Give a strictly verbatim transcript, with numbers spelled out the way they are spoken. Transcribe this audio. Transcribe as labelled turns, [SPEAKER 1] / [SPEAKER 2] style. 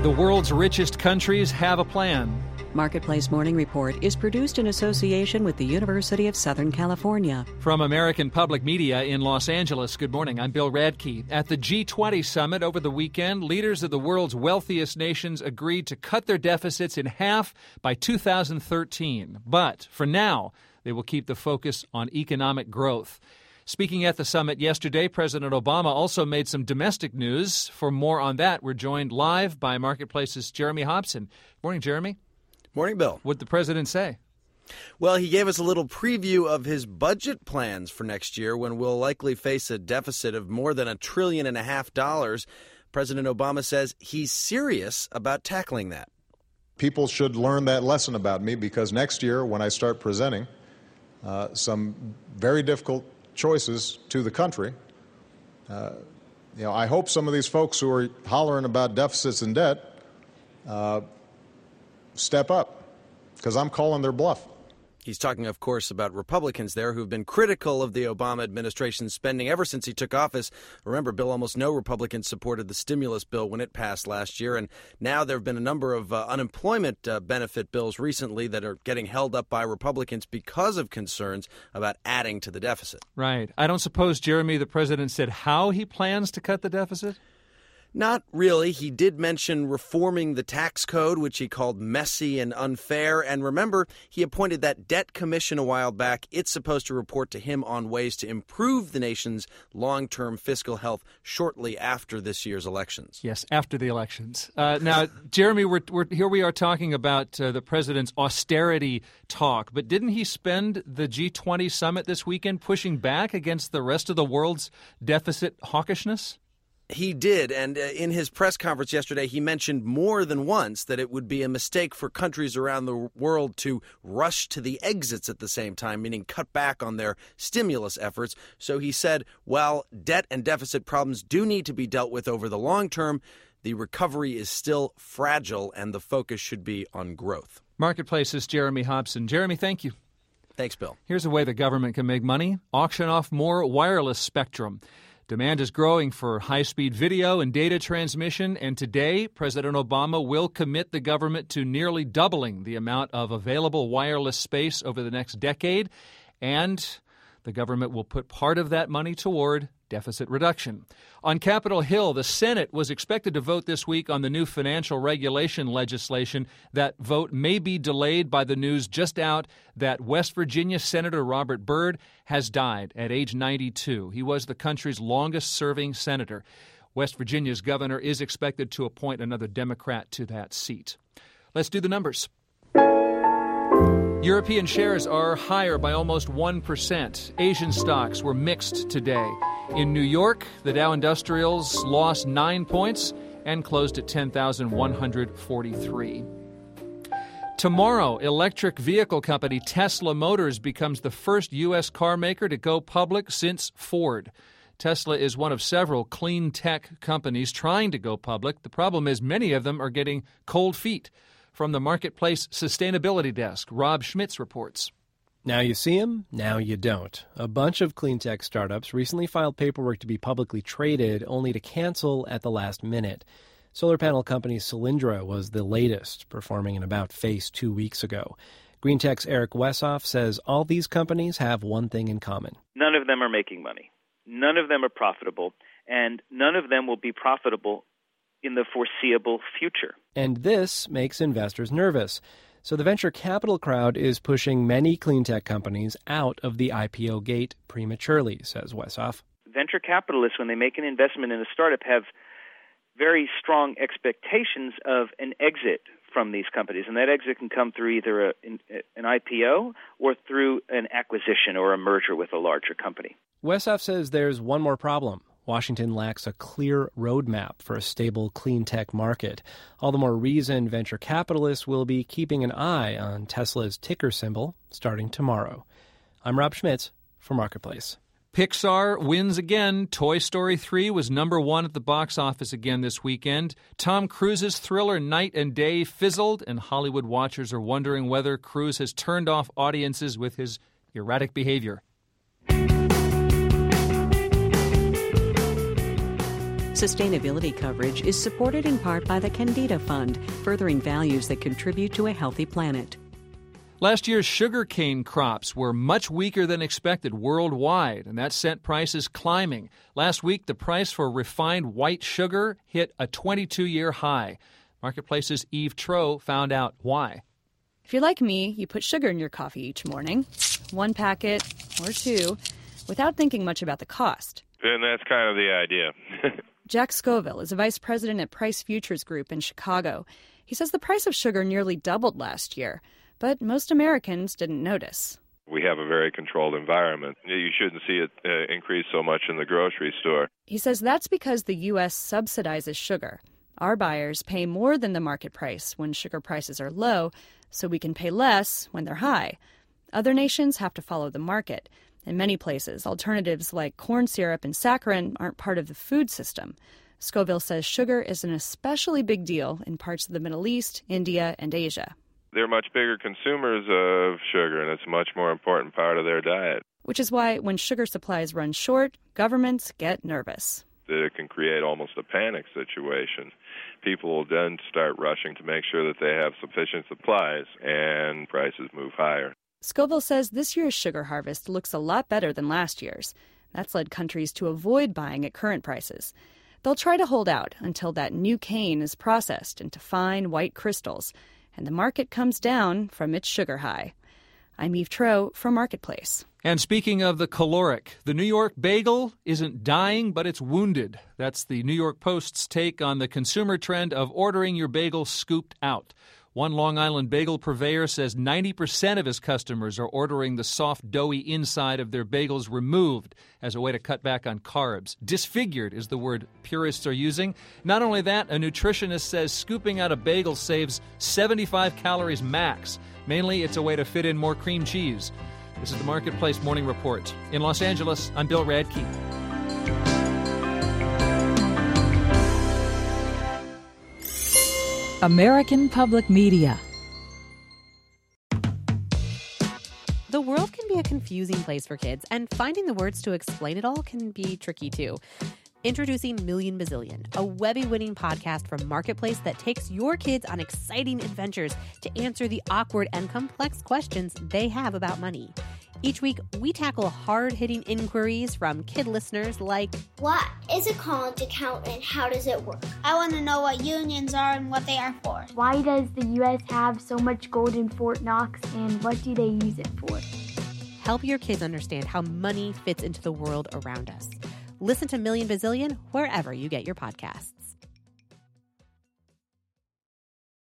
[SPEAKER 1] The world's richest countries have a plan.
[SPEAKER 2] Marketplace Morning Report is produced in association with the University of Southern California.
[SPEAKER 1] From American Public Media in Los Angeles, good morning. I'm Bill Radke. At the G twenty summit over the weekend, leaders of the world's wealthiest nations agreed to cut their deficits in half by two thousand thirteen. But for now, they will keep the focus on economic growth. Speaking at the summit yesterday, President Obama also made some domestic news. For more on that, we're joined live by Marketplace's Jeremy Hobson. Morning, Jeremy.
[SPEAKER 3] Morning, Bill.
[SPEAKER 1] What'd the president say?
[SPEAKER 3] Well, he gave us a little preview of his budget plans for next year when we'll likely face a deficit of more than a trillion and a half dollars. President Obama says he's serious about tackling that.
[SPEAKER 4] People should learn that lesson about me because next year when I start presenting uh, some very difficult choices to the country, uh, you know, I hope some of these folks who are hollering about deficits and debt uh, step up, because I'm calling their bluff.
[SPEAKER 3] He's talking, of course, about Republicans there who've been critical of the Obama administration's spending ever since he took office. Remember, Bill, almost no Republicans supported the stimulus bill when it passed last year. And now there have been a number of uh, unemployment uh, benefit bills recently that are getting held up by Republicans because of concerns about adding to the deficit.
[SPEAKER 1] Right. I don't suppose, Jeremy, the president said how he plans to cut the deficit?
[SPEAKER 3] Not really. He did mention reforming the tax code, which he called messy and unfair. And remember, he appointed that debt commission a while back. It's supposed to report to him on ways to improve the nation's long-term fiscal health shortly after this year's elections.
[SPEAKER 1] Yes, after the elections. Uh, now, Jeremy, we're, we're, here we are talking about uh, the president's austerity talk. But didn't he spend the G twenty summit this weekend pushing back against the rest of the world's deficit hawkishness?
[SPEAKER 3] He did, and uh, in his press conference yesterday, he mentioned more than once that it would be a mistake for countries around the world to rush to the exits at the same time, meaning cut back on their stimulus efforts. So he said, while debt and deficit problems do need to be dealt with over the long term, the recovery is still fragile, and the focus should be on growth.
[SPEAKER 1] Marketplace's Jeremy Hobson. Jeremy, thank you.
[SPEAKER 3] Thanks, Bill.
[SPEAKER 1] Here's a way the government can make money. Auction off more wireless spectrum. Demand is growing for high-speed video and data transmission, and today, President Obama will commit the government to nearly doubling the amount of available wireless space over the next decade, and the government will put part of that money toward deficit reduction. On Capitol Hill, the Senate was expected to vote this week on the new financial regulation legislation. That vote may be delayed by the news just out that West Virginia Senator Robert Byrd has died at age ninety-two. He was the country's longest-serving senator. West Virginia's governor is expected to appoint another Democrat to that seat. Let's do the numbers. European shares are higher by almost one percent. Asian stocks were mixed today. In New York, the Dow Industrials lost nine points and closed at ten thousand one hundred forty-three. Tomorrow, electric vehicle company Tesla Motors becomes the first U S car maker to go public since Ford. Tesla is one of several clean tech companies trying to go public. The problem is many of them are getting cold feet. From the Marketplace Sustainability Desk, Rob Schmitz reports.
[SPEAKER 5] Now you see them, now you don't. A bunch of clean tech startups recently filed paperwork to be publicly traded, only to cancel at the last minute. Solar panel company Solyndra was the latest, performing an about-face two weeks ago. Green Tech's Eric Wessoff says all these companies have one thing in common.
[SPEAKER 6] None of them are making money. None of them are profitable, and none of them will be profitable in the foreseeable future.
[SPEAKER 5] And this makes investors nervous. So the venture capital crowd is pushing many clean tech companies out of the I P O gate prematurely, says Wessoff.
[SPEAKER 6] Venture capitalists, when they make an investment in a startup, have very strong expectations of an exit from these companies. And that exit can come through either a, an I P O or through an acquisition or a merger with a larger company.
[SPEAKER 5] Wessoff says there's one more problem. Washington lacks a clear roadmap for a stable clean tech market. All the more reason venture capitalists will be keeping an eye on Tesla's ticker symbol starting tomorrow. I'm Rob Schmitz for Marketplace.
[SPEAKER 1] Pixar wins again. Toy Story three was number one at the box office again this weekend. Tom Cruise's thriller Night and Day fizzled, and Hollywood watchers are wondering whether Cruise has turned off audiences with his erratic behavior.
[SPEAKER 2] Sustainability coverage is supported in part by the Candida Fund, furthering values that contribute to a healthy planet.
[SPEAKER 1] Last year's sugarcane crops were much weaker than expected worldwide, and that sent prices climbing. Last week, the price for refined white sugar hit a twenty-two-year high. Marketplace's Eve Troe found out why.
[SPEAKER 7] If you're like me, you put sugar in your coffee each morning, one packet or two, without thinking much about the cost.
[SPEAKER 8] And that's kind of the idea.
[SPEAKER 7] Jack Scoville is a vice president at Price Futures Group in Chicago. He says the price of sugar nearly doubled last year, but most Americans didn't notice.
[SPEAKER 8] We have a very controlled environment. You shouldn't see it uh, increase so much in the grocery store.
[SPEAKER 7] He says that's because the U S subsidizes sugar. Our buyers pay more than the market price when sugar prices are low, so we can pay less when they're high. Other nations have to follow the market. In many places, alternatives like corn syrup and saccharin aren't part of the food system. Scoville says sugar is an especially big deal in parts of the Middle East, India, and Asia.
[SPEAKER 8] They're much bigger consumers of sugar, and it's a much more important part of their diet.
[SPEAKER 7] Which is why when sugar supplies run short, governments get nervous.
[SPEAKER 8] It can create almost a panic situation. People will then start rushing to make sure that they have sufficient supplies, and prices move higher.
[SPEAKER 7] Scoville says this year's sugar harvest looks a lot better than last year's. That's led countries to avoid buying at current prices. They'll try to hold out until that new cane is processed into fine white crystals, and the market comes down from its sugar high. I'm Eve Troe for Marketplace.
[SPEAKER 1] And speaking of the caloric, the New York bagel isn't dying, but it's wounded. That's the New York Post's take on the consumer trend of ordering your bagel scooped out. One Long Island bagel purveyor says ninety percent of his customers are ordering the soft, doughy inside of their bagels removed as a way to cut back on carbs. Disfigured is the word purists are using. Not only that, a nutritionist says scooping out a bagel saves seventy-five calories max. Mainly, it's a way to fit in more cream cheese. This is the Marketplace Morning Report. In Los Angeles, I'm Bill Radke.
[SPEAKER 9] American Public Media.
[SPEAKER 10] The world can be a confusing place for kids, and finding the words to explain it all can be tricky too. Introducing Million Bazillion, a Webby-winning podcast from Marketplace that takes your kids on exciting adventures to answer the awkward and complex questions they have about money. Each week, we tackle hard-hitting inquiries from kid listeners like,
[SPEAKER 11] what is a college account and how does it work?
[SPEAKER 12] I want to know what unions are and what they are for.
[SPEAKER 13] Why does the U S have so much gold in Fort Knox and what do they use it for?
[SPEAKER 10] Help your kids understand how money fits into the world around us. Listen to Million Bazillion wherever you get your podcasts.